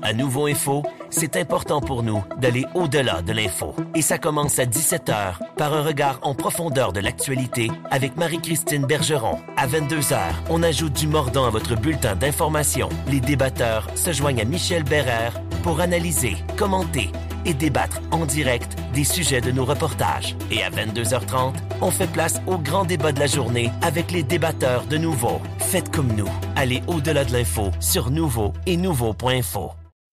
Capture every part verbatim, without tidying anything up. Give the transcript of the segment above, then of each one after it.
À Nouveau Info, c'est important pour nous d'aller au-delà de l'info. Et ça commence à dix-sept heures par un regard en profondeur de l'actualité avec Marie-Christine Bergeron. À vingt-deux heures, on ajoute du mordant à votre bulletin d'information. Les débatteurs se joignent à Michel Bérère pour analyser, commenter et débattre en direct des sujets de nos reportages. Et à vingt-deux heures trente, on fait place au grand débat de la journée avec les débatteurs de Nouveau. Faites comme nous. Allez au-delà de l'info sur Nouveau et nouveau point info.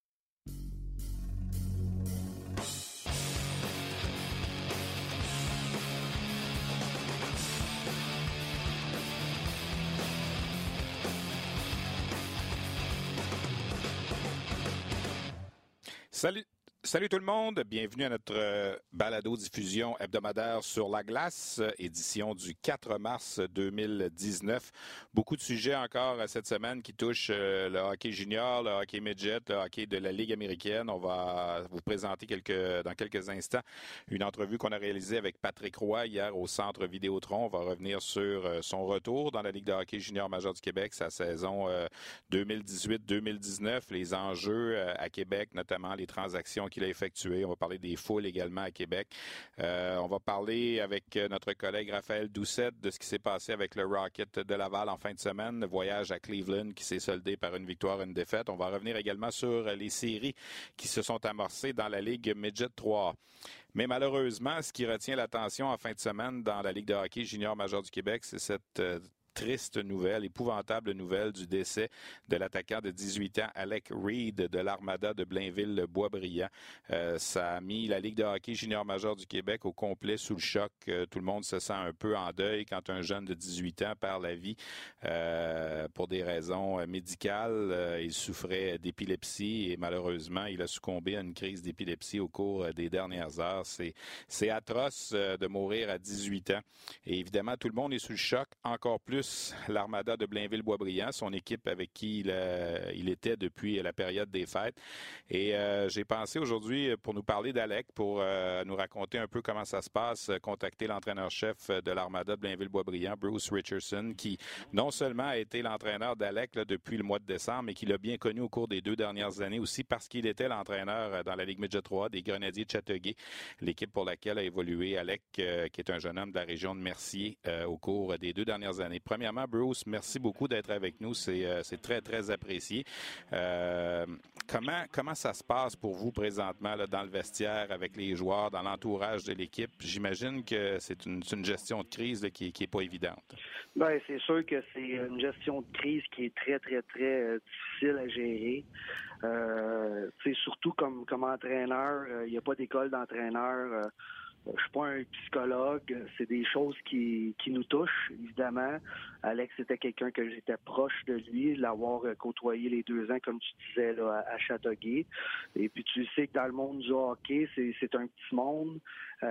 Salut, salut tout le monde, bienvenue à notre euh, balado-diffusion hebdomadaire sur la glace, euh, édition du quatre mars deux mille dix-neuf. Beaucoup de sujets encore euh, cette semaine qui touchent euh, le hockey junior, le hockey midget, le hockey de la Ligue américaine. On va vous présenter quelques, dans quelques instants une entrevue qu'on a réalisée avec Patrick Roy hier au Centre Vidéotron. On va revenir sur euh, son retour dans la Ligue de hockey junior majeur du Québec, sa saison euh, deux mille dix-huit deux mille dix-neuf, les enjeux euh, à Québec, notamment les transactions qu'il a effectuées. On va parler des foules également à Québec. Euh, on va parler avec notre collègue Raphaël Doucette de ce qui s'est passé avec le Rocket de Laval en fin de semaine, le voyage à Cleveland qui s'est soldé par une victoire et une défaite. On va revenir également sur les séries qui se sont amorcées dans la Ligue Midget trois A. Mais malheureusement, ce qui retient l'attention en fin de semaine dans la Ligue de hockey junior majeur du Québec, c'est cette euh, triste nouvelle, épouvantable nouvelle du décès de l'attaquant de dix-huit ans, Alec Reed, de l'Armada de Blainville-Boisbriand. Euh, ça a mis la Ligue de hockey junior majeur du Québec au complet sous le choc. Euh, tout le monde se sent un peu en deuil quand un jeune de dix-huit ans perd la vie euh, pour des raisons médicales. Euh, il souffrait d'épilepsie et malheureusement, il a succombé à une crise d'épilepsie au cours des dernières heures. C'est, c'est atroce euh, de mourir à dix-huit ans. Et évidemment, tout le monde est sous le choc, encore plus l'Armada de Blainville-Boisbriand, son équipe avec qui il, euh, il était depuis la période des fêtes. Et euh, j'ai pensé aujourd'hui, pour nous parler d'Alec, pour euh, nous raconter un peu comment ça se passe, contacter l'entraîneur-chef de l'Armada de Blainville-Boisbriand, Bruce Richardson, qui non seulement a été l'entraîneur d'Alec là, depuis le mois de décembre, mais qui l'a bien connu au cours des deux dernières années aussi parce qu'il était l'entraîneur dans la Ligue Midget trois A des Grenadiers de Châteauguay, l'équipe pour laquelle a évolué Alec, euh, qui est un jeune homme de la région de Mercier euh, au cours des deux dernières années. Premièrement, Bruce, merci beaucoup d'être avec nous. C'est, euh, c'est très, très apprécié. Euh, comment, comment ça se passe pour vous présentement là, dans le vestiaire, avec les joueurs, dans l'entourage de l'équipe? J'imagine que c'est une, c'est une gestion de crise là, qui n'est pas évidente. Bien, c'est sûr que c'est une gestion de crise qui est très, très, très euh, difficile à gérer. Euh, surtout comme, comme entraîneur, il euh, n'y a pas d'école d'entraîneur. Euh, Je suis pas un psychologue, c'est des choses qui, qui nous touchent, évidemment. Alex était quelqu'un que j'étais proche de lui, l'avoir côtoyé les deux ans, comme tu disais, là, à Châteauguay. Et puis tu sais que dans le monde du hockey, c'est, c'est un petit monde.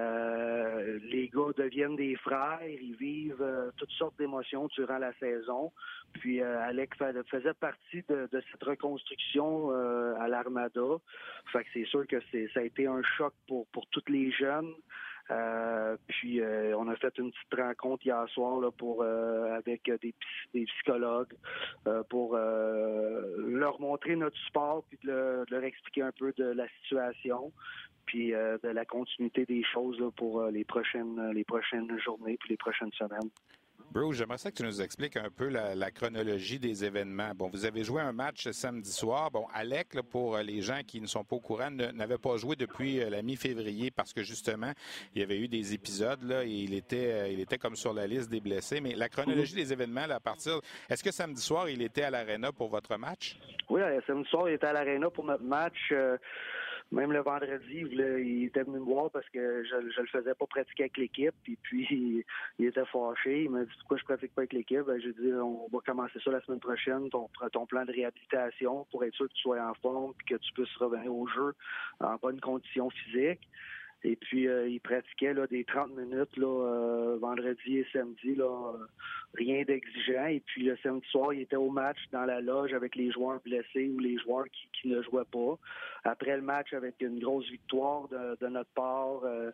Euh, les gars deviennent des frères, ils vivent euh, toutes sortes d'émotions durant la saison. Puis euh, Alex faisait partie de, de cette reconstruction euh, à l'Armada. Fait que c'est sûr que c'est, ça a été un choc pour, pour tous les jeunes. Euh, puis euh, on a fait une petite rencontre hier soir là, pour euh, avec des, des psychologues euh, pour euh, leur montrer notre support puis de, le, de leur expliquer un peu de la situation puis euh, de la continuité des choses là, pour euh, les prochaines les prochaines journées puis les prochaines semaines. Bruce, j'aimerais ça que tu nous expliques un peu la, la chronologie des événements. Bon, vous avez joué un match samedi soir. Bon, Alec, là, pour les gens qui ne sont pas au courant, ne, n'avait pas joué depuis la mi-février parce que justement, il y avait eu des épisodes là, et il était, il était comme sur la liste des blessés. Mais la chronologie des événements, là, à partir, est-ce que samedi soir, il était à l'Arena pour votre match? Oui, samedi soir, il était à l'Arena pour notre match. Euh... Même le vendredi, il, voulait, il était venu me voir parce que je ne le faisais pas pratiquer avec l'équipe. Et puis, il, il était fâché. Il m'a dit pourquoi je ne pratique pas avec l'équipe. Ben, j'ai dit on va commencer ça la semaine prochaine, ton, ton plan de réhabilitation pour être sûr que tu sois en forme et que tu puisses revenir au jeu en bonne condition physique. Et puis, euh, il pratiquait là, des trente minutes là, euh, vendredi et samedi, là, euh, rien d'exigeant. Et puis, le samedi soir, il était au match dans la loge avec les joueurs blessés ou les joueurs qui, qui ne jouaient pas. Après le match, avec une grosse victoire de, de notre part, euh,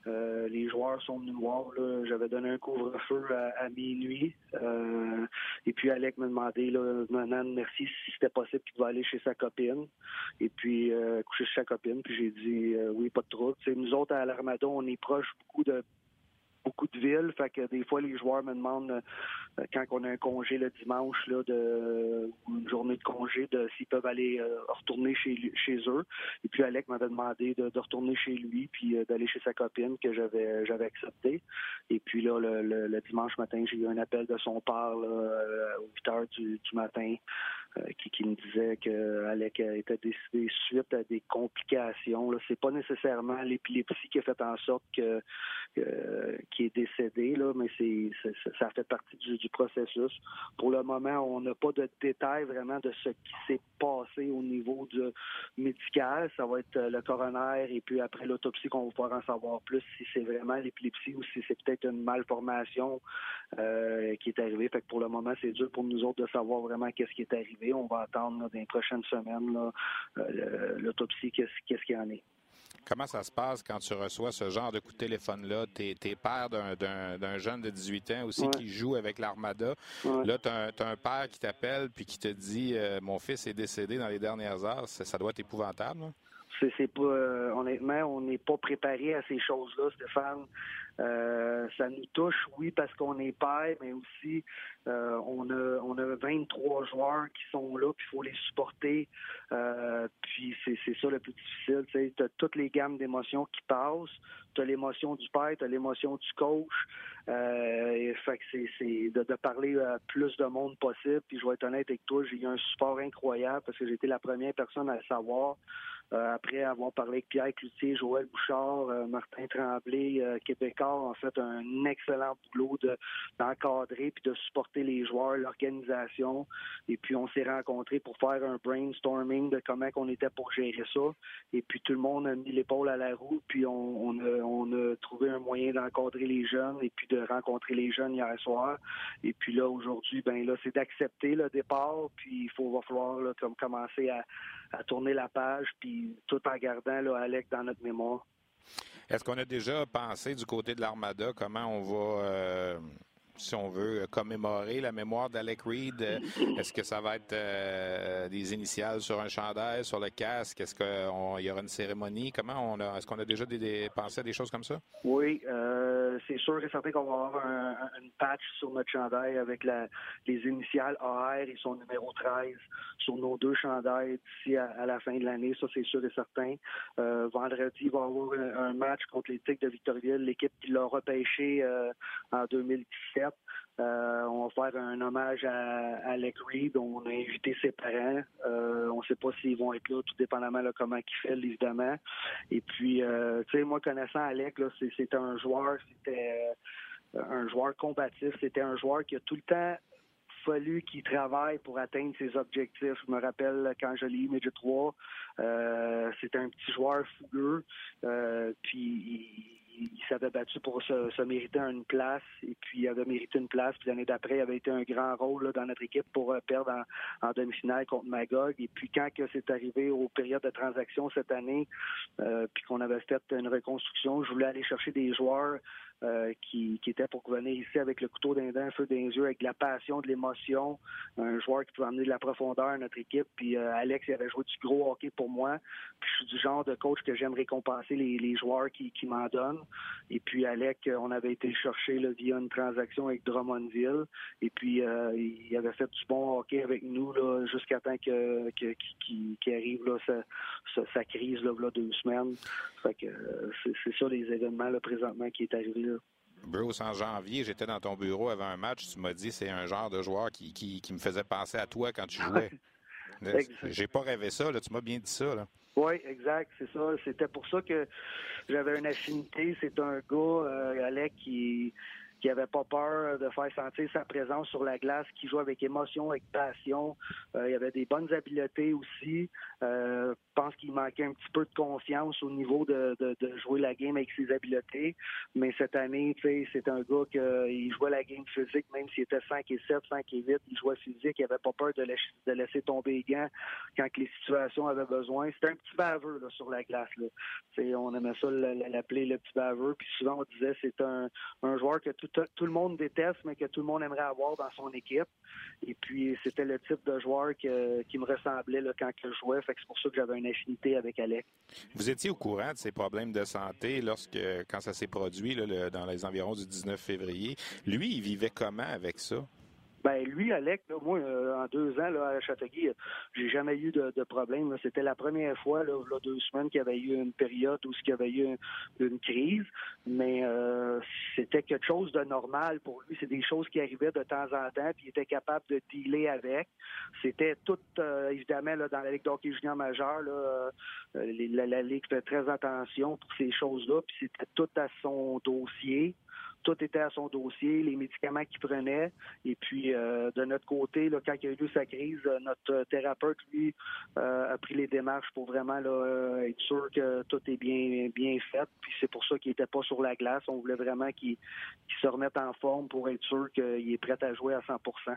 Euh, les joueurs sont venus me voir. Là. J'avais donné un couvre-feu à, à minuit. Euh, et puis Alec m'a demandé, là, Nan, merci, si c'était possible qu'il pouvait aller chez sa copine. Et puis euh, coucher chez sa copine. Puis j'ai dit euh, oui, pas de trouble. T'sais, nous autres à l'Armada, on est proche beaucoup de beaucoup de villes, fait que des fois les joueurs me demandent euh, quand on a un congé le dimanche là, de une journée de congé, de s'ils peuvent aller euh, retourner chez chez eux. Et puis Alec m'avait demandé de, de retourner chez lui puis euh, d'aller chez sa copine que j'avais j'avais accepté. Et puis là le, le, le dimanche matin, j'ai eu un appel de son père là, euh, aux huit heures du, du matin euh, qui, qui me disait que Alec était décédé suite à des complications. Là, c'est pas nécessairement l'épilepsie qui a fait en sorte que euh, qui est décédé, là, mais c'est, c'est ça fait partie du, du processus. Pour le moment, on n'a pas de détails vraiment de ce qui s'est passé au niveau du médical. Ça va être le coroner et puis après l'autopsie qu'on va pouvoir en savoir plus si c'est vraiment l'épilepsie ou si c'est peut-être une malformation euh, qui est arrivée. Fait que pour le moment, c'est dur pour nous autres de savoir vraiment qu'est-ce qui est arrivé. On va attendre là, dans les prochaines semaines là, euh, l'autopsie, qu'est-ce, qu'est-ce qu'il y en est. Comment ça se passe quand tu reçois ce genre de coup de téléphone-là? T'es, t'es père d'un, d'un, d'un jeune de dix-huit ans aussi ouais. qui joue avec l'Armada. Ouais. Là, t'as un, t'as un père qui t'appelle puis qui te dit euh, « Mon fils est décédé dans les dernières heures ». Ça, ça doit être épouvantable, hein? C'est, c'est pas, euh, honnêtement, on n'est pas préparé à ces choses-là, Stéphane. Euh, ça nous touche, oui, parce qu'on est père, mais aussi euh, on a on a vingt-trois joueurs qui sont là, puis il faut les supporter. Euh, puis c'est, c'est ça le plus difficile. Tu as toutes les gammes d'émotions qui passent. Tu as l'émotion du père, tu as l'émotion du coach. Euh, et fait que c'est, c'est de, de parler à plus de monde possible. Puis je vais être honnête avec toi, j'ai eu un support incroyable parce que j'ai été la première personne à le savoir. Euh, après avoir parlé avec Pierre Cloutier, Joël Bouchard, euh, Martin Tremblay, euh, Québécois ont fait un excellent boulot de, d'encadrer puis de supporter les joueurs, l'organisation. Et puis on s'est rencontrés pour faire un brainstorming de comment on était pour gérer ça. Et puis tout le monde a mis l'épaule à la roue, puis on, on, a, on a trouvé un moyen d'encadrer les jeunes et puis de rencontrer les jeunes hier soir. Et puis là, aujourd'hui, ben là, c'est d'accepter le départ, puis il faut va falloir là, comme commencer à, à tourner la page, puis tout en gardant là, Alec dans notre mémoire. Est-ce qu'on a déjà pensé du côté de l'Armada comment on va, euh, si on veut, commémorer la mémoire d'Alec Reed? Est-ce que ça va être euh, des initiales sur un chandail, sur le casque? Est-ce qu'il y aura une cérémonie? Comment on a, est-ce qu'on a déjà des, des, pensé à des choses comme ça? Oui, euh, c'est sûr et certain qu'on va avoir un, un, une patch sur notre chandail avec la, les initiales A R et son numéro treize sur nos deux chandails d'ici à, à la fin de l'année. Ça, c'est sûr et certain. Euh, vendredi, il va y avoir un, un match contre les Tigres de Victoriaville, l'équipe qui l'a repêché euh, en deux mille dix-sept. Euh, on va faire un hommage à, à Alec Reed. On a invité ses parents. Euh, on ne sait pas s'ils vont être là, tout dépendamment de comment il fait, évidemment. Et puis, euh, tu sais, moi, connaissant Alec, là, c'est, c'était un joueur, c'était euh, un joueur combatif. C'était un joueur qui a tout le temps fallu qu'il travaille pour atteindre ses objectifs. Je me rappelle quand je l'ai eu Midget trois, euh, c'était un petit joueur fougueux. Euh, puis, il, il s'avait battu pour se, se mériter une place et puis il avait mérité une place. Puis l'année d'après, il avait été un grand rôle là, dans notre équipe pour euh, perdre en, en demi-finale contre Magog. Et puis quand que c'est arrivé aux périodes de transaction cette année, euh, puis qu'on avait fait une reconstruction, je voulais aller chercher des joueurs Euh, qui, qui était pour venir ici avec le couteau d'un dent, feu d'un yeux, avec de la passion, de l'émotion, un joueur qui pouvait amener de la profondeur à notre équipe. Puis euh, Alex, il avait joué du gros hockey pour moi. Puis je suis du genre de coach que j'aime récompenser les, les joueurs qui, qui m'en donnent. Et puis Alex, on avait été chercher là, via une transaction avec Drummondville. Et puis euh, il avait fait du bon hockey avec nous là, jusqu'à temps que, que, qu'il, qu'il arrive là, sa, sa, sa crise là, là, deux semaines. Fait que euh, c'est, c'est ça les événements là, présentement qui est arrivé là. Bruce, en janvier, j'étais dans ton bureau avant un match. Tu m'as dit c'est un genre de joueur qui, qui, qui me faisait penser à toi quand tu jouais. J'ai pas rêvé ça, là. Tu m'as bien dit ça, là. Oui, exact, c'est ça. C'était pour ça que j'avais une affinité. C'est un gars, euh, Alec, qui qui avait pas peur de faire sentir sa présence sur la glace, qui joue avec émotion, avec passion. Euh, il avait des bonnes habiletés aussi. Euh, je pense qu'il manquait un petit peu de confiance au niveau de, de, de jouer la game avec ses habiletés. Mais cette année, tu sais, c'est un gars qui jouait la game physique, même s'il était cinq et sept, cinq et huit, il jouait physique, il n'avait pas peur de, la, de laisser tomber les gants quand les situations avaient besoin. C'était un petit baveux là, sur la glace. Là. On aimait ça l'appeler le petit baveux. Puis souvent, on disait que c'est un, un joueur que tout, tout le monde déteste, mais que tout le monde aimerait avoir dans son équipe. Et puis, c'était le type de joueur que, qui me ressemblait là, quand je jouais. Fait que c'est pour ça que j'avais une affinité avec Alec. Vous étiez au courant de ces problèmes de santé lorsque, quand ça s'est produit là, le, dans les environs du dix-neuf février. Lui, il vivait comment avec ça? Ben lui, Alec, là, moi, euh, en deux ans là, à Châteauguay, j'ai jamais eu de, de problème. Là. C'était la première fois, là, là deux semaines, qu'il y avait eu une période où il y avait eu une, une crise. Mais euh, c'était quelque chose de normal pour lui. C'est des choses qui arrivaient de temps en temps, puis il était capable de dealer avec. C'était tout, euh, évidemment, là, dans la Ligue d'hockey junior majeure, là, euh, la, la Ligue fait très attention pour ces choses-là, puis c'était tout à son dossier. Tout était à son dossier, les médicaments qu'il prenait. Et puis, euh, de notre côté, là, quand il y a eu sa crise, notre thérapeute, lui, euh, a pris les démarches pour vraiment là, être sûr que tout est bien, bien fait. Puis c'est pour ça qu'il n'était pas sur la glace. On voulait vraiment qu'il, qu'il se remette en forme pour être sûr qu'il est prêt à jouer à cent pour cent.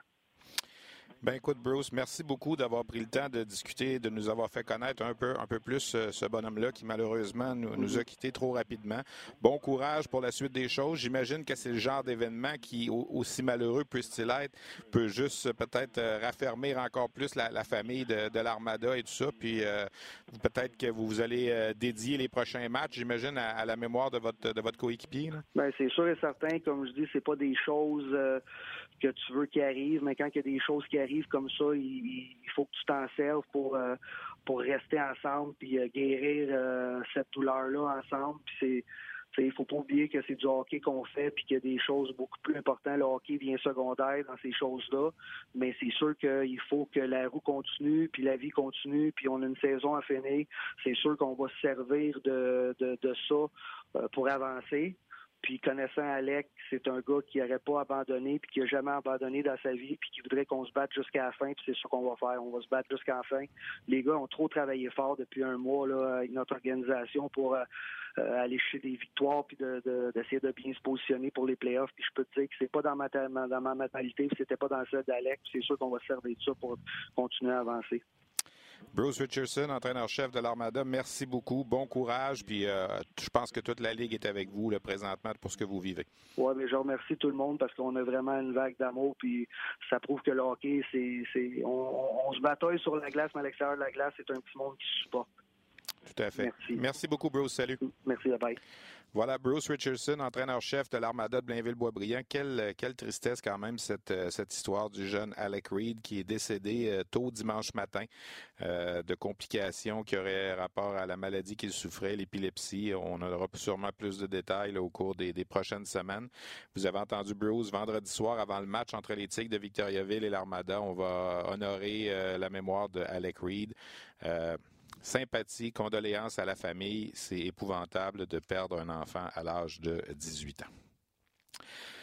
Ben écoute, Bruce, merci beaucoup d'avoir pris le temps de discuter, de nous avoir fait connaître un peu, un peu plus euh, ce bonhomme-là qui, malheureusement, nous, nous a quittés trop rapidement. Bon courage pour la suite des choses. J'imagine que c'est le genre d'événement qui, aussi malheureux puisse-t-il être, peut juste euh, peut-être euh, raffermir encore plus la, la famille de, de l'Armada et tout ça. Puis euh, peut-être que vous allez euh, dédier les prochains matchs, j'imagine, à, à la mémoire de votre, de votre coéquipier. Là. Ben c'est sûr et certain. Comme je dis, c'est pas des choses euh, que tu veux qui arrivent, mais quand il y a des choses qui arrivent comme ça, il, il faut que tu t'en serves pour euh, pour rester ensemble puis euh, guérir euh, cette douleur-là ensemble. Puis c'est, il faut pas oublier que c'est du hockey qu'on fait puis qu'il y a des choses beaucoup plus importantes. Le hockey vient secondaire dans ces choses-là, mais c'est sûr qu'il faut que la roue continue puis la vie continue puis on a une saison à finir. C'est sûr qu'on va se servir de de, de ça euh, pour avancer. Puis connaissant Alec, c'est un gars qui n'aurait pas abandonné puis qui n'a jamais abandonné dans sa vie puis qui voudrait qu'on se batte jusqu'à la fin. Puis c'est ça qu'on va faire. On va se battre jusqu'à la fin. Les gars ont trop travaillé fort depuis un mois là, avec notre organisation pour euh, euh, aller chercher des victoires puis de, de, d'essayer de bien se positionner pour les playoffs. Puis je peux te dire que c'est pas dans ma, dans ma mentalité puis c'était pas dans celle d'Alec. Puis c'est sûr qu'on va se servir de ça pour continuer à avancer. Bruce Richardson, entraîneur-chef de l'Armada, merci beaucoup. Bon courage. Puis euh, je pense que toute la Ligue est avec vous là, présentement pour ce que vous vivez. Oui, mais je remercie tout le monde parce qu'on a vraiment une vague d'amour. Puis ça prouve que le hockey, c'est, c'est on, on se bataille sur la glace, mais à l'extérieur de la glace, c'est un petit monde qui se supporte. Tout à fait. Merci. Merci beaucoup, Bruce. Salut. Merci, bye. Voilà, Bruce Richardson, entraîneur-chef de l'Armada de Blainville-Boisbriand. Quelle, quelle tristesse quand même cette, cette histoire du jeune Alec Reed qui est décédé euh, tôt dimanche matin euh, de complications qui auraient rapport à la maladie qu'il souffrait, l'épilepsie. On aura sûrement plus de détails là, au cours des, des prochaines semaines. Vous avez entendu Bruce vendredi soir avant le match entre les Tigres de Victoriaville et l'Armada. On va honorer euh, la mémoire de Alec Reed. Euh, Sympathie, condoléances à la famille. C'est épouvantable de perdre un enfant à l'âge de dix-huit ans.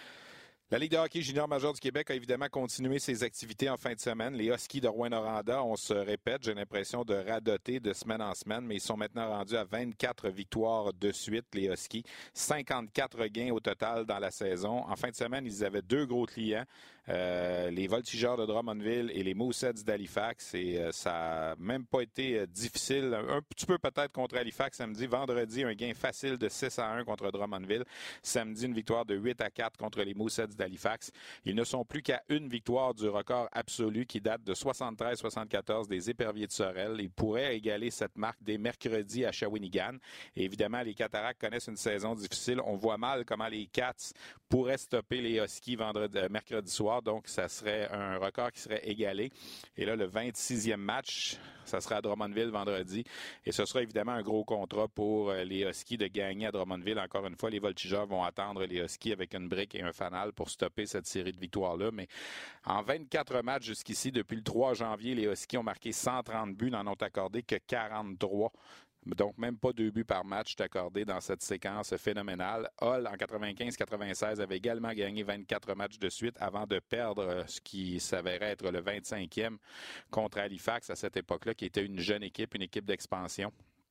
La Ligue de hockey junior majeur du Québec a évidemment continué ses activités en fin de semaine. Les Huskies de Rouyn-Noranda, on se répète, j'ai l'impression de radoter de semaine en semaine, mais ils sont maintenant rendus à vingt-quatre victoires de suite, les Huskies. cinquante-quatre gains au total dans la saison. En fin de semaine, ils avaient deux gros clients, euh, les Voltigeurs de Drummondville et les Mooseheads d'Halifax. Et euh, ça n'a même pas été euh, difficile. Un petit peu peut-être contre Halifax samedi. Vendredi, un gain facile de six à un contre Drummondville. Samedi, une victoire de huit à quatre contre les Mooseheads d'Halifax. Ils ne sont plus qu'à une victoire du record absolu qui date de soixante-treize soixante-quatorze des Éperviers de Sorel. Ils pourraient égaler cette marque dès mercredi à Shawinigan. Et évidemment, les Cataractes connaissent une saison difficile. On voit mal comment les Cats pourraient stopper les Huskies vendredi, euh, mercredi soir. Donc, ça serait un record qui serait égalé. Et là, le vingt-sixième match, ça sera à Drummondville vendredi. Et ce sera évidemment un gros contrat pour les Huskies de gagner à Drummondville. Encore une fois, les Voltigeurs vont attendre les Huskies avec une brique et un fanal pour stopper cette série de victoires-là. Mais en vingt-quatre matchs jusqu'ici, depuis le trois janvier, les Huskies ont marqué cent trente buts, n'en ont accordé que quarante-trois. Donc, même pas deux buts par match accordés dans cette séquence phénoménale. Hull, en quatre-vingt-quinze quatre-vingt-seize, avait également gagné vingt-quatre matchs de suite avant de perdre ce qui s'avérait être le vingt-cinquième contre Halifax à cette époque-là, qui était une jeune équipe, une équipe d'expansion.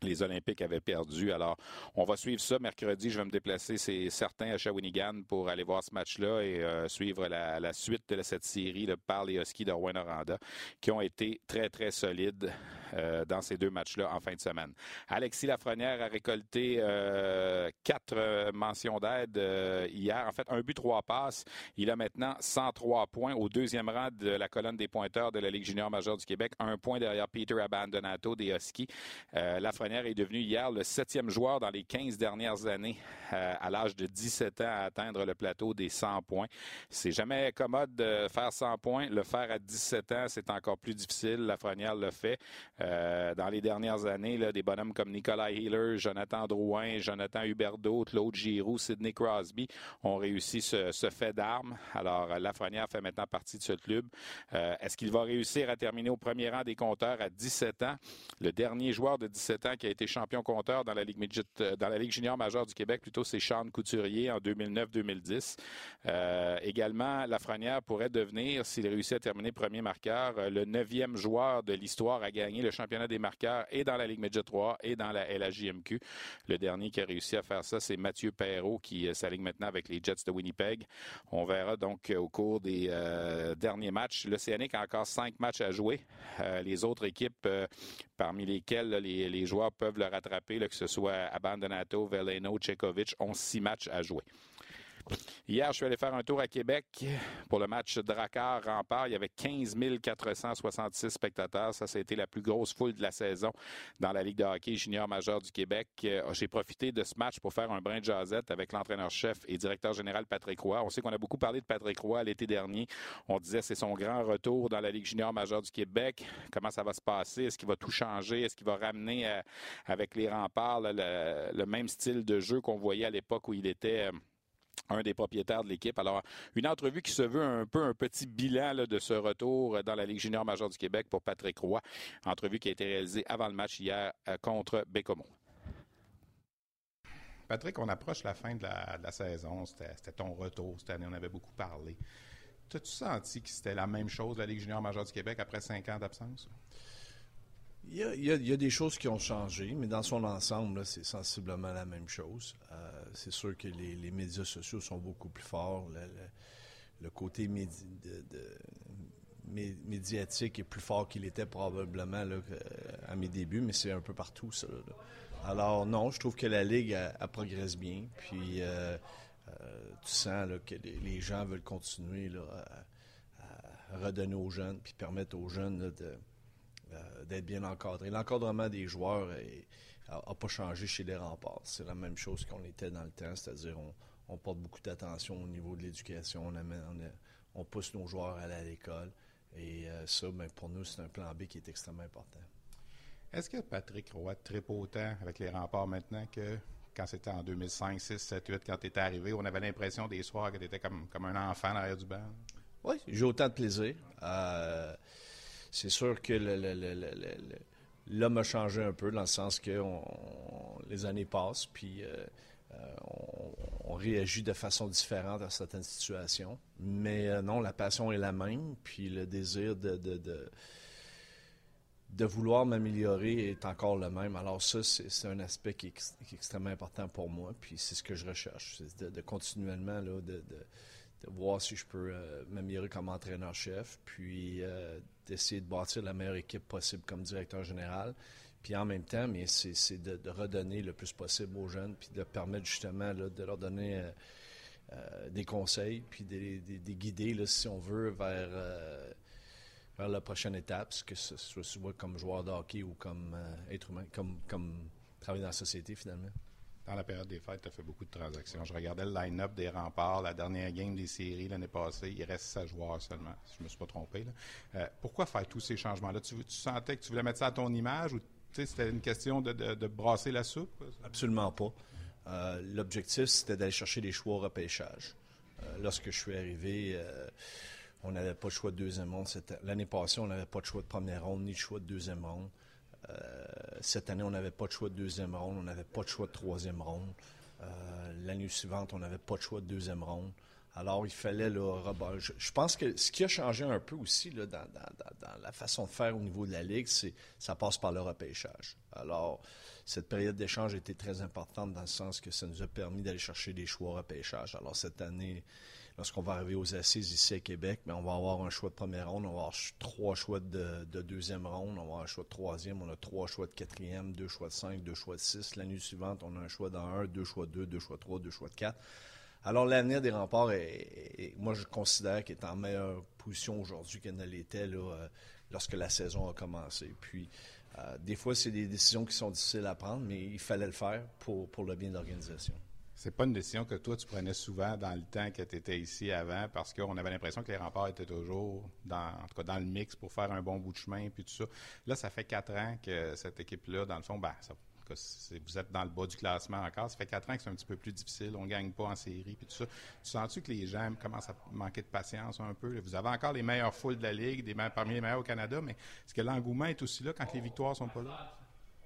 les Olympiques avaient perdu. Alors, on va suivre ça mercredi. Je vais me déplacer, c'est certain, à Shawinigan pour aller voir ce match-là et euh, suivre la, la suite de cette série là, par les Huskies de Rouyn-Noranda qui ont été très, très solides euh, dans ces deux matchs-là en fin de semaine. Alexis Lafrenière a récolté euh, quatre euh, mentions d'aide euh, hier. En fait, un but, trois passes. Il a maintenant cent trois points au deuxième rang de la colonne des pointeurs de la Ligue junior majeure du Québec. Un point derrière Peter Abandonato des Huskies. Euh, Lafrenière est devenu hier le septième joueur dans les quinze dernières années euh, à l'âge de dix-sept ans à atteindre le plateau des cent points. C'est jamais commode de faire cent points. Le faire à dix-sept ans, c'est encore plus difficile. Lafrenière le fait. Euh, dans les dernières années, là, des bonhommes comme Nicolas Heeler, Jonathan Drouin, Jonathan Huberdeau, Claude Giroux, Sidney Crosby ont réussi ce, ce fait d'armes. Alors, Lafrenière fait maintenant partie de ce club. Euh, est-ce qu'il va réussir à terminer au premier rang des compteurs à dix-sept ans? Le dernier joueur de dix-sept ans qui a été champion compteur dans la Ligue midget, dans la Ligue junior majeure du Québec, plutôt c'est Sean Couturier en deux mille neuf deux mille dix. Euh, également, Lafrenière pourrait devenir, s'il réussit à terminer premier marqueur, le neuvième joueur de l'histoire à gagner le championnat des marqueurs et dans la Ligue midget trois et dans la L H J M Q. Le dernier qui a réussi à faire ça, c'est Mathieu Perreault qui s'aligne maintenant avec les Jets de Winnipeg. On verra donc au cours des euh, derniers matchs. L'Océanique a encore cinq matchs à jouer. Euh, les autres équipes, euh, parmi lesquelles là, les, les joueurs peuvent le rattraper, là, que ce soit Abandonato, Veleno, Tchekovic, ont six matchs à jouer. Hier, je suis allé faire un tour à Québec pour le match Drakkar-Rempart. Il y avait quinze mille quatre cent soixante-six spectateurs. Ça, ça a été la plus grosse foule de la saison dans la Ligue de hockey junior majeure du Québec. J'ai profité de ce match pour faire un brin de jasette avec l'entraîneur-chef et directeur général Patrick Roy. On sait qu'on a beaucoup parlé de Patrick Roy l'été dernier. On disait que c'est son grand retour dans la Ligue junior majeure du Québec. Comment ça va se passer? Est-ce qu'il va tout changer? Est-ce qu'il va ramener euh, avec les Remparts là, le, le même style de jeu qu'on voyait à l'époque où il était... Euh, un des propriétaires de l'équipe. Alors, une entrevue qui se veut un peu un petit bilan là, de ce retour dans la Ligue junior majeure du Québec pour Patrick Roy. Entrevue qui a été réalisée avant le match hier euh, contre Bécomo. Patrick, on approche la fin de la, de la saison. C'était, c'était ton retour cette année. On avait beaucoup parlé. T'as-tu senti que c'était la même chose, la Ligue junior majeure du Québec, après cinq ans d'absence? Il y, a, il, y a, il y a des choses qui ont changé, mais dans son ensemble, là, c'est sensiblement la même chose. Euh, c'est sûr que les, les médias sociaux sont beaucoup plus forts. Le, le, le côté médi, de, de, mé, médiatique est plus fort qu'il était probablement là, à mes débuts, mais c'est un peu partout, ça. Là. Alors non, je trouve que la Ligue, elle, elle progresse bien. Puis euh, euh, tu sens là, que les, les gens veulent continuer là, à, à redonner aux jeunes, puis permettre aux jeunes là, de... Euh, d'être bien encadré. L'encadrement des joueurs n'a pas changé chez les Remparts. C'est la même chose qu'on était dans le temps, c'est-à-dire on, on porte beaucoup d'attention au niveau de l'éducation, on, amène, on, on pousse nos joueurs à aller à l'école et euh, ça, ben, pour nous, c'est un plan B qui est extrêmement important. Est-ce que Patrick Roy tripe autant avec les Remparts maintenant que quand c'était en deux mille cinq, six, sept, huit, quand tu étais arrivé, on avait l'impression des soirs que tu étais comme, comme un enfant derrière du banc? Oui, j'ai autant de plaisir. Euh, C'est sûr que le, le, le, le, le, l'homme a changé un peu dans le sens que on, on, les années passent, puis euh, on, on réagit de façon différente à certaines situations. Mais euh, non, la passion est la même, puis le désir de, de, de, de vouloir m'améliorer est encore le même. Alors ça, c'est, c'est un aspect qui est, qui est extrêmement important pour moi, puis c'est ce que je recherche, c'est de, de continuellement là, de, de de voir si je peux euh, m'améliorer comme entraîneur-chef, puis euh, d'essayer de bâtir la meilleure équipe possible comme directeur général. Puis en même temps, mais c'est, c'est de, de redonner le plus possible aux jeunes, puis de permettre justement là, de leur donner euh, euh, des conseils, puis de les guider, là, si on veut, vers, euh, vers la prochaine étape, que ce soit soit comme joueur de hockey ou comme euh, être humain, comme, comme travailler dans la société finalement. Dans la période des fêtes, tu as fait beaucoup de transactions. Je regardais le line-up des Remparts, la dernière game des séries l'année passée. Il reste seize joueurs seulement, si je ne me suis pas trompé. Là. Euh, pourquoi faire tous ces changements-là? Tu, tu sentais que tu voulais mettre ça à ton image ou c'était une question de, de, de brasser la soupe? Absolument pas. Euh, l'objectif, c'était d'aller chercher des choix au repêchage. Euh, lorsque je suis arrivé, euh, on n'avait pas de choix de deuxième ronde. C'était, l'année passée, on n'avait pas de choix de première ronde ni de choix de deuxième ronde. Euh, cette année, on n'avait pas de choix de deuxième ronde, on n'avait pas de choix de troisième ronde. Euh, l'année suivante, on n'avait pas de choix de deuxième ronde. Alors, il fallait, là, rebondir. Je, je pense que ce qui a changé un peu aussi là, dans, dans, dans la façon de faire au niveau de la Ligue, c'est ça passe par le repêchage. Alors, cette période d'échange était très importante dans le sens que ça nous a permis d'aller chercher des choix au repêchage. Alors, cette année, lorsqu'on va arriver aux Assises ici à Québec, bien, on va avoir un choix de première ronde, on va avoir trois choix de, de deuxième ronde, on va avoir un choix de troisième, on a trois choix de quatrième, deux choix de cinq, deux choix de six. L'année suivante, on a un choix dans un, deux choix de deux, deux choix de trois, deux choix de quatre. Alors, l'avenir des Remparts, est, est, est, moi, je considère qu'il est en meilleure position aujourd'hui qu'elle ne l'était là, euh, lorsque la saison a commencé. Puis, euh, des fois, c'est des décisions qui sont difficiles à prendre, mais il fallait le faire pour, pour le bien de l'organisation. C'est pas une décision que toi, tu prenais souvent dans le temps que tu étais ici avant, parce qu'on avait l'impression que les Remparts étaient toujours, dans, en tout cas dans le mix, pour faire un bon bout de chemin, puis tout ça. Là, ça fait quatre ans que cette équipe-là, dans le fond, ben, ça vous êtes dans le bas du classement encore. Ça fait quatre ans que c'est un petit peu plus difficile. On ne gagne pas en série puis tout ça. Tu sens-tu que les gens commencent à manquer de patience un peu? Vous avez encore les meilleures foules de la Ligue, des me- parmi les meilleurs au Canada, mais est-ce que l'engouement est aussi là quand les victoires ne sont pas là?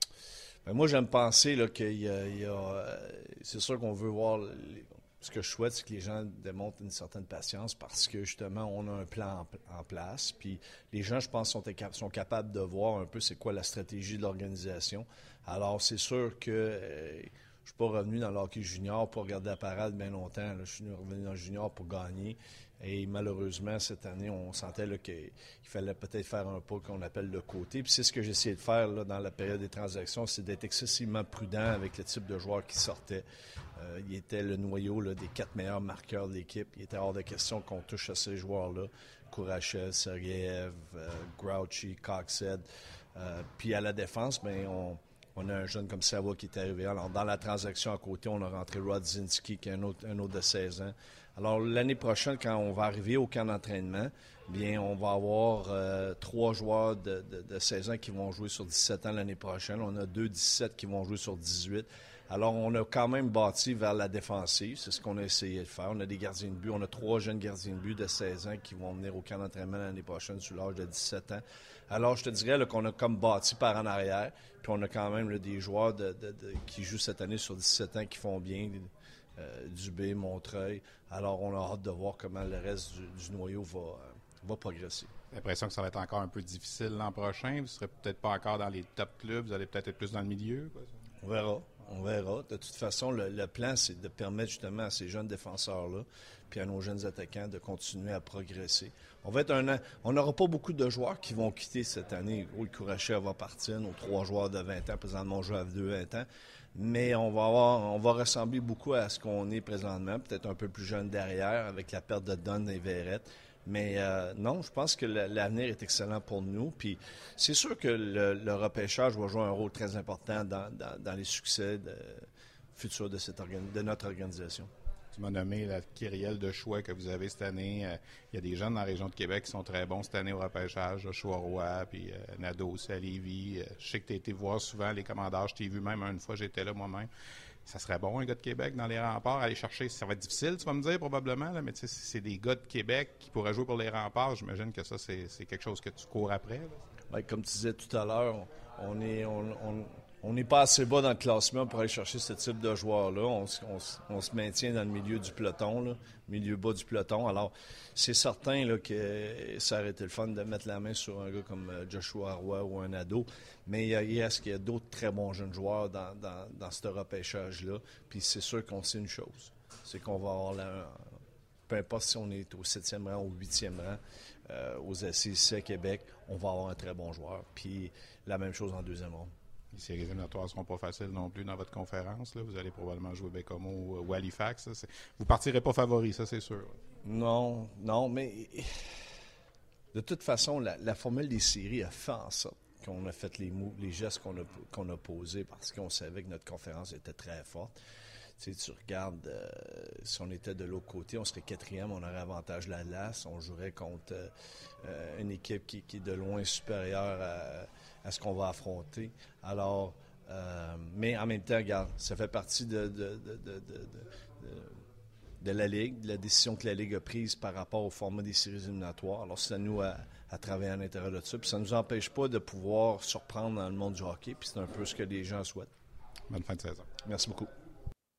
Bien, moi, j'aime penser là, qu'il y a... Il y a euh, c'est sûr qu'on veut voir... Les, ce que je souhaite, c'est que les gens démontrent une certaine patience parce que, justement, on a un plan en, en place. Puis les gens, je pense, sont, sont capables de voir un peu c'est quoi la stratégie de l'organisation. Alors, c'est sûr que euh, je ne suis pas revenu dans le hockey junior pour regarder la parade bien longtemps. Là. Je suis revenu dans le junior pour gagner. Et malheureusement, cette année, on sentait là, qu'il fallait peut-être faire un pas qu'on appelle le côté. Puis c'est ce que j'ai essayé de faire là, dans la période des transactions, c'est d'être excessivement prudent avec le type de joueurs qui sortaient. Euh, il était le noyau là, des quatre meilleurs marqueurs de l'équipe. Il était hors de question qu'on touche à ces joueurs-là. Kourachev, Sergeyev, euh, Grouchy, Coxhead. Euh, puis à la défense, bien, on... On a un jeune comme Savoie qui est arrivé. Alors, dans la transaction à côté, on a rentré Rodzinski, qui est un autre, un autre de seize ans. Alors, l'année prochaine, quand on va arriver au camp d'entraînement, bien, on va avoir euh, trois joueurs de, de, de seize ans qui vont jouer sur dix-sept ans l'année prochaine. On a deux dix-sept qui vont jouer sur dix-huit. Alors, on a quand même bâti vers la défensive. C'est ce qu'on a essayé de faire. On a des gardiens de but. On a trois jeunes gardiens de but de seize ans qui vont venir au camp d'entraînement l'année prochaine sur l'âge de dix-sept ans. Alors, je te dirais là, qu'on a comme bâti par en arrière. Puis on a quand même là, des joueurs de, de, de, qui jouent cette année sur dix-sept ans qui font bien. Euh, Dubé, Montreuil. Alors, on a hâte de voir comment le reste du, du noyau va, euh, va progresser. J'ai l'impression que ça va être encore un peu difficile l'an prochain. Vous ne serez peut-être pas encore dans les top clubs. Vous allez peut-être être plus dans le milieu. Quoi. On verra. On verra. De toute façon, le, le plan, c'est de permettre justement à ces jeunes défenseurs-là puis à nos jeunes attaquants de continuer à progresser. On va être un an. On n'aura pas beaucoup de joueurs qui vont quitter cette année. Oh, le Kourachev va partir, nos trois joueurs de vingt ans, présentement on joue à deux vingt ans. Mais on va avoir, on va ressembler beaucoup à ce qu'on est présentement, peut-être un peu plus jeune derrière, avec la perte de Dunn et Verrette. Mais euh, non, je pense que l'avenir est excellent pour nous. Puis c'est sûr que le, le repêchage va jouer un rôle très important dans, dans, dans les succès de, futurs de, cette organi- de notre organisation. Tu m'as nommé la kyrielle de choix que vous avez cette année. Euh, il y a des jeunes dans la région de Québec qui sont très bons cette année au repêchage. Joshua Roy, puis euh, Nadeau aussi à Lévis. Euh, je sais que tu as été voir souvent les commandeurs. Je t'ai vu même une fois, j'étais là moi-même. Ça serait bon, un gars de Québec dans les Remparts, aller chercher. Ça va être difficile, tu vas me dire, probablement, là, mais tu sais, c'est des gars de Québec qui pourraient jouer pour les Remparts. J'imagine que ça, c'est, c'est quelque chose que tu cours après. Bien, comme tu disais tout à l'heure, on est... On, on... On n'est pas assez bas dans le classement pour aller chercher ce type de joueurs-là. On, on, on se maintient dans le milieu du peloton, là, milieu bas du peloton. Alors, c'est certain là, que ça aurait été le fun de mettre la main sur un gars comme Joshua Roy ou un ado. Mais il reste qu'il y a d'autres très bons jeunes joueurs dans, dans, dans ce repêchage-là. Puis c'est sûr qu'on sait une chose, c'est qu'on va avoir la, peu importe si on est au septième rang ou au huitième rang, euh, aux Assises ici à Québec, on va avoir un très bon joueur. Puis la même chose en deuxième ronde. Les séries éliminatoires ne seront pas faciles non plus dans votre conférence. Là. Vous allez probablement jouer Bécomo ou, ou Halifax. Ça, vous ne partirez pas favori, ça c'est sûr. Non, non, mais de toute façon, la, la formule des séries a fait en sorte qu'on a fait les moves, les gestes qu'on a, qu'on a posés parce qu'on savait que notre conférence était très forte. Tu sais, tu regardes, euh, si on était de l'autre côté, on serait quatrième, on aurait avantage la glace, on jouerait contre euh, une équipe qui, qui est de loin supérieure à, à ce qu'on va affronter. Alors, euh, mais en même temps, regarde, ça fait partie de, de, de, de, de, de, de la Ligue, de la décision que la Ligue a prise par rapport au format des séries éliminatoires. Alors, c'est à nous à, à travailler à l'intérieur de ça. Puis ça ne nous empêche pas de pouvoir surprendre dans le monde du hockey, puis c'est un peu ce que les gens souhaitent. Bonne fin de saison. Merci beaucoup.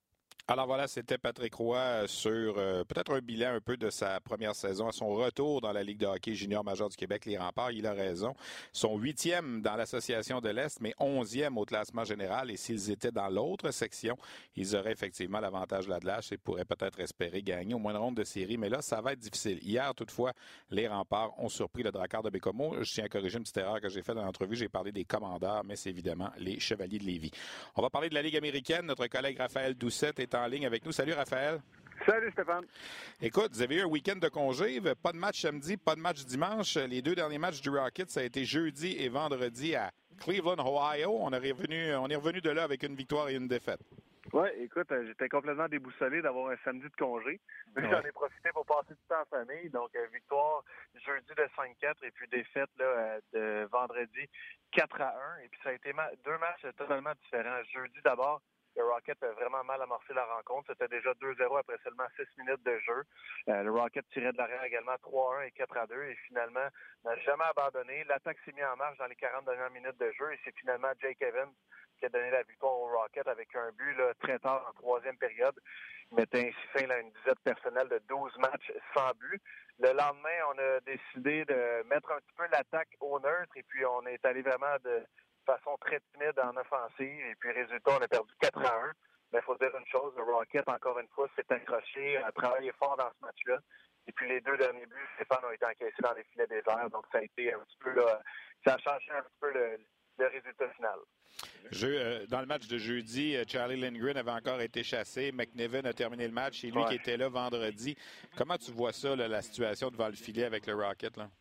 Alors voilà, c'était Patrick Roy sur euh, peut-être un bilan un peu de sa première saison à son retour dans la Ligue de hockey junior majeur du Québec, les Remparts. Il a raison. Son huitième dans l'Association de l'Est, mais onzième au classement général. Et s'ils étaient dans l'autre section, ils auraient effectivement l'avantage de l'Atlas et pourraient peut-être espérer gagner au moins une ronde de série. Mais là, ça va être difficile. Hier, toutefois, les Remparts ont surpris le Drakkar de Bécomo. Je tiens à corriger une petite erreur que j'ai faite dans l'entrevue. J'ai parlé des Commandeurs, mais c'est évidemment les Chevaliers de Lévis. On va parler de la Ligue américaine. Notre collègue Raphaël Doucette est en ligne avec nous. Salut Raphaël. Salut Stéphane. Écoute, vous avez eu un week-end de congé, pas de match samedi, pas de match dimanche. Les deux derniers matchs du Rocket, ça a été jeudi et vendredi à Cleveland, Ohio. On est revenu, on est revenu de là avec une victoire et une défaite. Oui, écoute, j'étais complètement déboussolé d'avoir un samedi de congé. Ouais. J'en ai profité pour passer du temps en famille. Donc, victoire jeudi de cinq quatre et puis défaite là, de vendredi quatre à un. Et puis, ça a été deux matchs totalement différents. Jeudi d'abord, le Rocket a vraiment mal amorcé la rencontre. C'était déjà deux zéro après seulement six minutes de jeu. Euh, le Rocket tirait de l'arrière également trois à un et quatre à deux. Et finalement, n'a jamais abandonné. L'attaque s'est mise en marche dans les quarante dernières minutes de jeu. Et c'est finalement Jake Evans qui a donné la victoire au Rocket avec un but là, très tard en troisième période. Il mettait ainsi fin à une dizaine personnelle de douze matchs sans but. Le lendemain, on a décidé de mettre un petit peu l'attaque au neutre. Et puis, on est allé vraiment de façon très timide en offensive. Et puis, résultat, on a perdu quatre à un. Mais il faut dire une chose, le Rocket, encore une fois, s'est accroché, a travaillé fort dans ce match-là. Et puis, les deux derniers buts, Stéphane, ont été encaissés dans les filets déserts. Donc, ça a été un petit peu, là, ça a changé un petit peu le, le résultat final. Je, euh, dans le match de jeudi, Charlie Lindgren avait encore été chassé. McNiven a terminé le match. Et lui ouais. qui était là vendredi. Comment tu vois ça, là, la situation devant le filet avec le Rocket, là?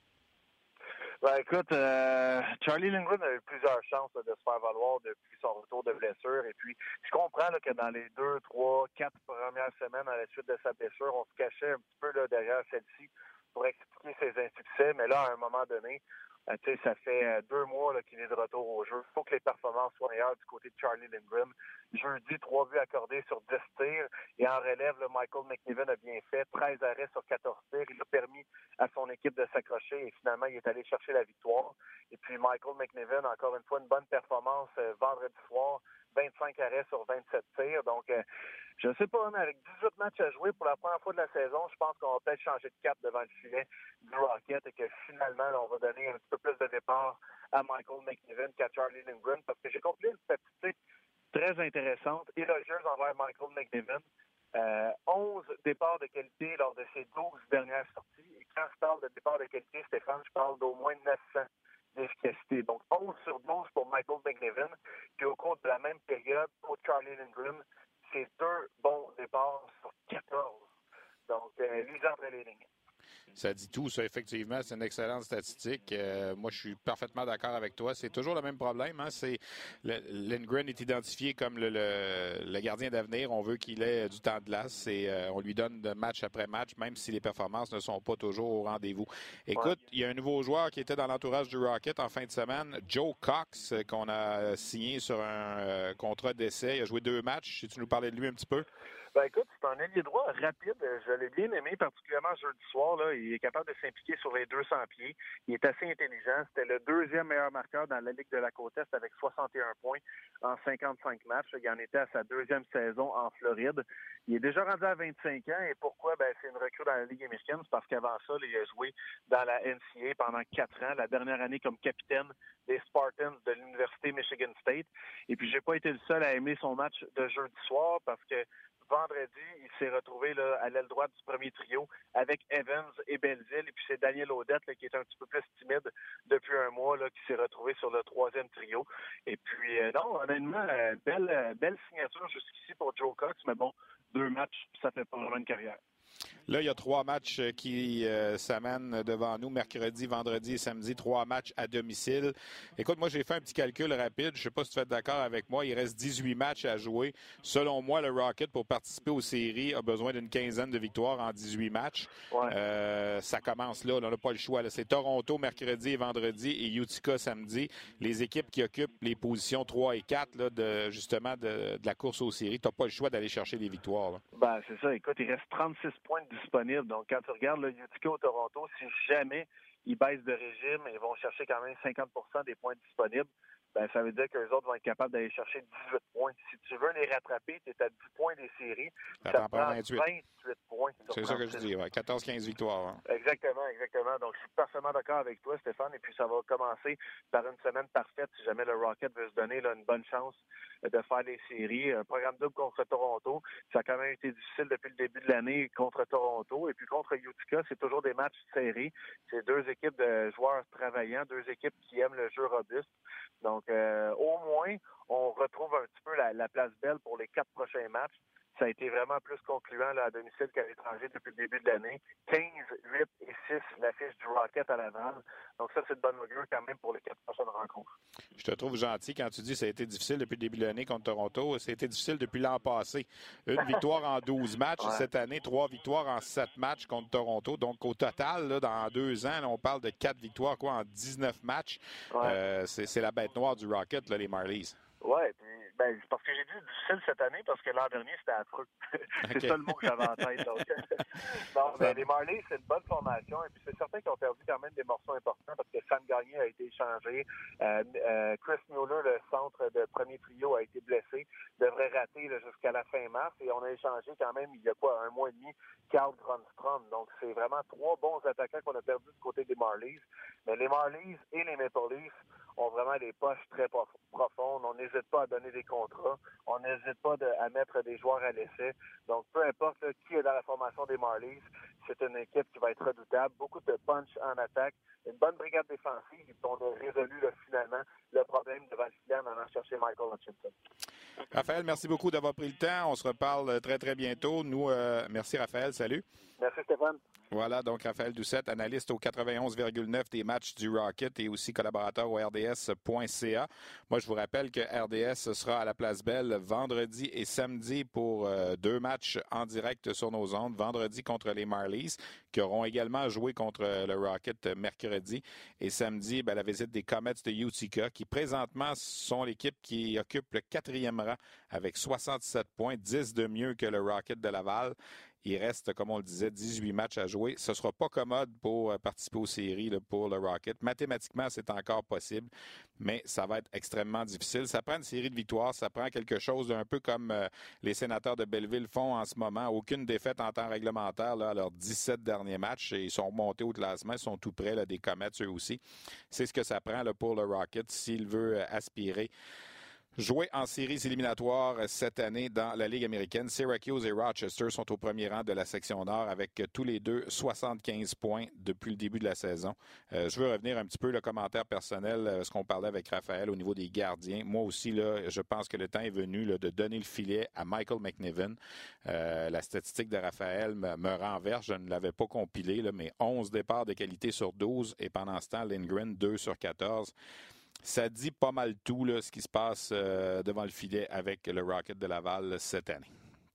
Ben, écoute, euh, Charlie Lindgren a eu plusieurs chances là, de se faire valoir depuis son retour de blessure. Et puis, je comprends là, que dans les deux, trois, quatre premières semaines à la suite de sa blessure, on se cachait un petit peu là, derrière celle-ci pour expliquer ses insuccès. Mais là, à un moment donné, euh, tu sais, ça fait euh, deux mois là, qu'il est de retour au jeu. Il faut que les performances soient meilleures du côté de Charlie Lindgren. Jeudi, trois buts accordés sur dix tirs. Et en relève, là, Michael McNiven a bien fait. treize arrêts sur quatorze tirs. Il a permis à son équipe de s'accrocher et finalement, il est allé chercher la victoire. Et puis, Michael McNiven, encore une fois, une bonne performance euh, vendredi soir. vingt-cinq arrêts sur vingt-sept tirs. Donc, euh, je ne sais pas, mais avec dix-huit matchs à jouer pour la première fois de la saison, je pense qu'on va peut-être changer de cap devant le filet du Rocket et que finalement, là, on va donner un petit peu plus de départ à Michael McNiven qu'à Charlie Lindgren parce que j'ai compris une statistique très intéressante, élogieuse envers Michael McNiven. Euh, onze départs de qualité lors de ses douze dernières sorties. Et quand je parle de départs de qualité, Stéphane, je parle d'au moins neuf cents d'efficacité. Donc, onze sur douze pour Michael McNiven. Puis au cours de la même période, pour Charlie Lindgren, c'est deux bons départs sur quatorze. Donc, euh, lisez entre les lignes. Ça dit tout, ça, effectivement. C'est une excellente statistique. Euh, moi, je suis parfaitement d'accord avec toi. C'est toujours le même problème. Hein? C'est le, Lindgren est identifié comme le, le, le gardien d'avenir. On veut qu'il ait du temps de glace et euh, on lui donne de match après match, même si les performances ne sont pas toujours au rendez-vous. Écoute, il ouais. y a un nouveau joueur qui était dans l'entourage du Rocket en fin de semaine, Joe Cox, qu'on a signé sur un euh, contrat d'essai. Il a joué deux matchs. Si tu nous parlais de lui un petit peu? Ben écoute, c'est un ailier droit rapide. Je l'ai bien aimé, particulièrement jeudi soir. Là. Il est capable de s'impliquer sur les deux cents pieds. Il est assez intelligent. C'était le deuxième meilleur marqueur dans la Ligue de la Côte-Est avec soixante et un points en cinquante-cinq matchs. Il en était à sa deuxième saison en Floride. Il est déjà rendu à vingt-cinq ans. Et pourquoi? Ben, c'est une recrue dans la Ligue américaine. C'est parce qu'avant ça, là, il a joué dans la N C A A pendant quatre ans. La dernière année comme capitaine des Spartans de l'Université Michigan State. Et puis, j'ai pas été le seul à aimer son match de jeudi soir parce que vendredi, il s'est retrouvé là, à l'aile droite du premier trio avec Evans et Belzile. Et puis c'est Daniel Audette là, qui est un petit peu plus timide depuis un mois là, qui s'est retrouvé sur le troisième trio. Et puis, euh, non, honnêtement, euh, belle, euh, belle signature jusqu'ici pour Joe Cox. Mais bon, deux matchs, ça fait pas vraiment une carrière. Là, il y a trois matchs qui euh, s'amènent devant nous, mercredi, vendredi et samedi, trois matchs à domicile. Écoute, moi, j'ai fait un petit calcul rapide. Je ne sais pas si tu es d'accord avec moi. Il reste dix-huit matchs à jouer. Selon moi, le Rocket, pour participer aux séries, a besoin d'une quinzaine de victoires en dix-huit matchs. Ouais. Euh, ça commence là. On n'a pas le choix. Là. C'est Toronto mercredi et vendredi et Utica samedi. Les équipes qui occupent les positions trois et quatre, là, de, justement, de, de la course aux séries, tu n'as pas le choix d'aller chercher des victoires. Là. Ben, c'est ça. Écoute, il reste trente-six points disponibles. Donc, quand tu regardes le Utica au Toronto, si jamais ils baissent de régime, ils vont chercher quand même cinquante pour cent des points disponibles. ben, ça veut dire qu'eux autres vont être capables d'aller chercher dix-huit points. Si tu veux les rattraper, tu es à dix points des séries. Ça, ça t'en prend prend vingt-huit. vingt-huit points. C'est ça que je dis, ouais. quatorze quinze victoires. Hein. Exactement, exactement. Donc, je suis parfaitement d'accord avec toi, Stéphane. Et puis, ça va commencer par une semaine parfaite si jamais le Rocket veut se donner là, une bonne chance de faire les séries. Un programme double contre Toronto. Ça a quand même été difficile depuis le début de l'année contre Toronto. Et puis, contre Utica, c'est toujours des matchs serrés. C'est deux équipes de joueurs travaillants, deux équipes qui aiment le jeu robuste. Donc, euh, au moins, on retrouve un petit peu la, la place belle pour les quatre prochains matchs. Ça a été vraiment plus concluant là, à domicile qu'à l'étranger depuis le début de l'année. quinze, huit et six, l'affiche du Rocket à Laval. Donc ça, c'est de bonne augure quand même pour les quatre prochaines rencontres. Je te trouve gentil quand tu dis que ça a été difficile depuis le début de l'année contre Toronto. Ça a été difficile depuis l'an passé. Une victoire en douze matchs. Ouais. Cette année, trois victoires en sept matchs contre Toronto. Donc au total, là, dans deux ans, là, on parle de quatre victoires quoi, en dix-neuf matchs. Ouais. Euh, c'est, c'est la bête noire du Rocket, là, les Marlies. Oui, ben, parce que j'ai dit difficile cette année parce que l'an dernier, c'était affreux. c'est okay. Ça le mot que j'avais en tête. Donc. non, mais les Marlies, c'est une bonne formation. Et puis, c'est certain qu'ils ont perdu quand même des morceaux importants parce que Sam Gagné a été échangé. Euh, euh, Chris Mueller, le centre de premier trio, a été blessé. Devrait rater là, jusqu'à la fin mars. Et on a échangé quand même, il y a quoi, un mois et demi, Carl Grundstrom. Donc, c'est vraiment trois bons attaquants qu'on a perdus du côté des Marlies. Mais les Marlies et les Maple Leafs ont vraiment des poches très profondes. On n'hésite pas à donner des contrats. On n'hésite pas de, à mettre des joueurs à l'essai. Donc, peu importe là, qui est dans la formation des Marlies, c'est une équipe qui va être redoutable. Beaucoup de punch en attaque. Une bonne brigade défensive. Et on a résolu là, finalement le problème devant le filet en allant chercher Michael Hutchinson. Raphaël, merci beaucoup d'avoir pris le temps. On se reparle très, très bientôt. Nous, euh, merci Raphaël. Salut. Merci Stéphane. Voilà, donc Raphaël Doucette, analyste au quatre-vingt-onze virgule neuf des matchs du Rocket et aussi collaborateur au R D S point C A. Moi, je vous rappelle que R D S sera à la Place Belle vendredi et samedi pour euh, deux matchs en direct sur nos ondes. Vendredi contre les Marlies, qui auront également joué contre le Rocket mercredi. Et samedi, ben, la visite des Comets de Utica, qui présentement sont l'équipe qui occupe le quatrième rang avec soixante-sept points, dix de mieux que le Rocket de Laval. Il reste, comme on le disait, dix-huit matchs à jouer. Ce ne sera pas commode pour participer aux séries là, pour le Rocket. Mathématiquement, c'est encore possible, mais ça va être extrêmement difficile. Ça prend une série de victoires, ça prend quelque chose d'un peu comme euh, les Sénateurs de Belleville font en ce moment. Aucune défaite en temps réglementaire là, à leurs dix-sept derniers matchs. Et ils sont remontés au classement, ils sont tout près là, des Comets, eux aussi. C'est ce que ça prend là, pour le Rocket s'il veut aspirer jouer en séries éliminatoires cette année dans la Ligue américaine. Syracuse et Rochester sont au premier rang de la section Nord avec tous les deux soixante-quinze points depuis le début de la saison. Euh, je veux revenir un petit peu le commentaire personnel, euh, ce qu'on parlait avec Raphaël au niveau des gardiens. Moi aussi, là, je pense que le temps est venu là, de donner le filet à Michael McNiven. Euh, la statistique de Raphaël me, me renverse. Je ne l'avais pas compilée, là, mais onze départs de qualité sur douze et pendant ce temps, Lindgren, deux sur quatorze. Ça dit pas mal tout là, ce qui se passe euh, devant le filet avec le Rocket de Laval cette année.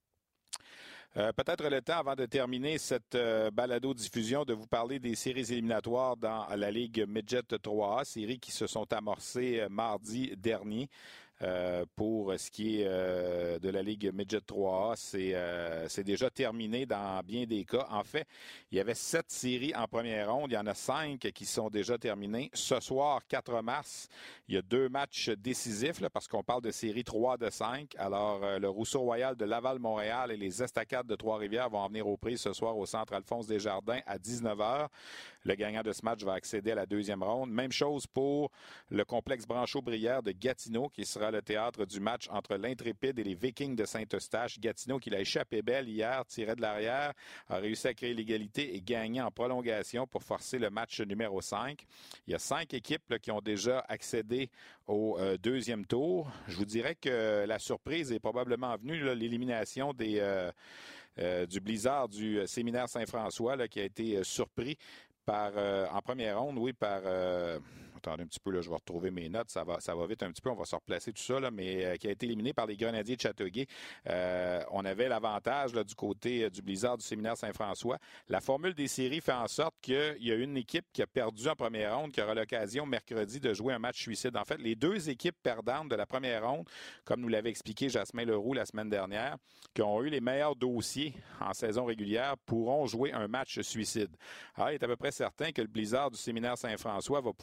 Euh, peut-être le temps, avant de terminer cette euh, balado-diffusion, de vous parler des séries éliminatoires dans la Ligue Midget trois A, séries qui se sont amorcées euh, mardi dernier. Euh, pour ce qui est euh, de la Ligue Midget trois A, c'est, euh, c'est déjà terminé dans bien des cas. En fait, il y avait sept séries en première ronde. Il y en a cinq qui sont déjà terminées. Ce soir, quatre mars, il y a deux matchs décisifs là, parce qu'on parle de série trois de cinq. Alors, euh, le Rousseau Royal de Laval-Montréal et les Estacades de Trois-Rivières vont en venir aux prises ce soir au Centre Alphonse-Desjardins à dix-neuf heures. Le gagnant de ce match va accéder à la deuxième ronde. Même chose pour le complexe Branchot-Brière de Gatineau qui sera le théâtre du match entre l'Intrépide et les Vikings de Saint-Eustache. Gatineau, qui l'a échappé belle hier, tiré de l'arrière, a réussi à créer l'égalité et gagné en prolongation pour forcer le match numéro cinq. Il y a cinq équipes là, qui ont déjà accédé au euh, deuxième tour. Je vous dirais que la surprise est probablement venue, là, l'élimination des, euh, euh, du Blizzard du Séminaire Saint-François là, qui a été euh, surpris par euh, en première ronde, oui, par... Euh, attendez un petit peu, là, je vais retrouver mes notes, ça va, ça va vite un petit peu, on va se replacer tout ça, là, mais euh, qui a été éliminé par les Grenadiers de Châteauguay. Euh, on avait l'avantage là, du côté euh, du Blizzard du Séminaire Saint-François. La formule des séries fait en sorte qu'il y a une équipe qui a perdu en première ronde, qui aura l'occasion mercredi de jouer un match suicide. En fait, les deux équipes perdantes de la première ronde, comme nous l'avait expliqué Jasmin Leroux la semaine dernière, qui ont eu les meilleurs dossiers en saison régulière, pourront jouer un match suicide. Alors, il est à peu près certain que le Blizzard du Séminaire Saint-François va pouvoir participer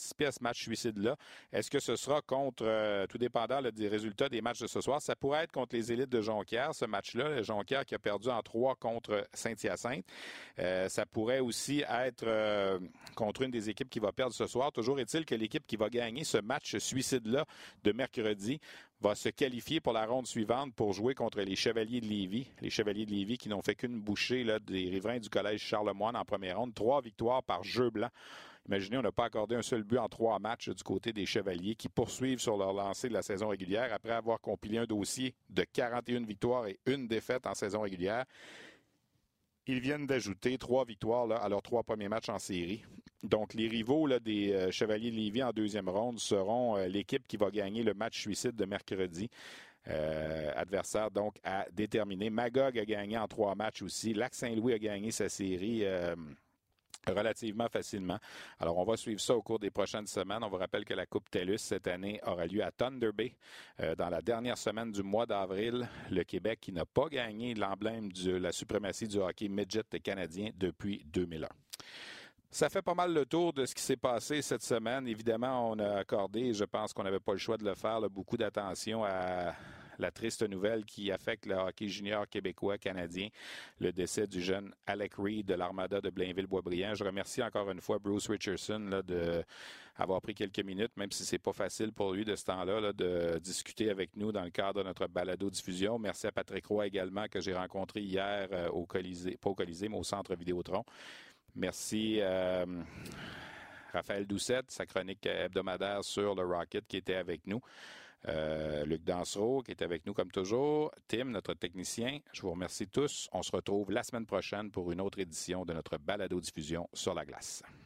participer à ce match suicide-là. Est-ce que ce sera contre, euh, tout dépendant là, des résultats des matchs de ce soir, ça pourrait être contre les élites de Jonquière, ce match-là, le Jonquière qui a perdu en trois contre Saint-Hyacinthe. Euh, ça pourrait aussi être euh, contre une des équipes qui va perdre ce soir. Toujours est-il que l'équipe qui va gagner ce match suicide-là de mercredi va se qualifier pour la ronde suivante pour jouer contre les Chevaliers de Lévis. Les Chevaliers de Lévis qui n'ont fait qu'une bouchée là, des riverains du Collège Charlemagne en première ronde. Trois victoires par jeu blanc. Imaginez, on n'a pas accordé un seul but en trois matchs du côté des Chevaliers qui poursuivent sur leur lancée de la saison régulière après avoir compilé un dossier de quarante et une victoires et une défaite en saison régulière. Ils viennent d'ajouter trois victoires là, à leurs trois premiers matchs en série. Donc, les rivaux là, des euh, Chevaliers de Lévis en deuxième ronde seront euh, l'équipe qui va gagner le match suicide de mercredi. Euh, adversaire donc à déterminer. Magog a gagné en trois matchs aussi. Lac-Saint-Louis a gagné sa série euh, relativement facilement. Alors, on va suivre ça au cours des prochaines semaines. On vous rappelle que la Coupe TELUS cette année aura lieu à Thunder Bay euh, dans la dernière semaine du mois d'avril. Le Québec qui n'a pas gagné l'emblème de la suprématie du hockey midget canadien depuis deux mille un. Ça fait pas mal le tour de ce qui s'est passé cette semaine. Évidemment, on a accordé, je pense qu'on n'avait pas le choix de le faire, là, beaucoup d'attention à la triste nouvelle qui affecte le hockey junior québécois canadien, le décès du jeune Alec Reed de l'Armada de Blainville-Boisbriand. Je remercie encore une fois Bruce Richardson là, de avoir pris quelques minutes, même si c'est pas facile pour lui de ce temps-là, là, de discuter avec nous dans le cadre de notre balado-diffusion. Merci à Patrick Roy également, que j'ai rencontré hier euh, au Colisée, pas au Colisée, mais au Centre Vidéotron. Merci euh, Raphaël Doucette, sa chronique hebdomadaire sur le Rocket qui était avec nous. Euh, Luc Dansereau qui est avec nous comme toujours. Tim, notre technicien. Je vous remercie tous. On se retrouve la semaine prochaine pour une autre édition de notre balado-diffusion sur la glace.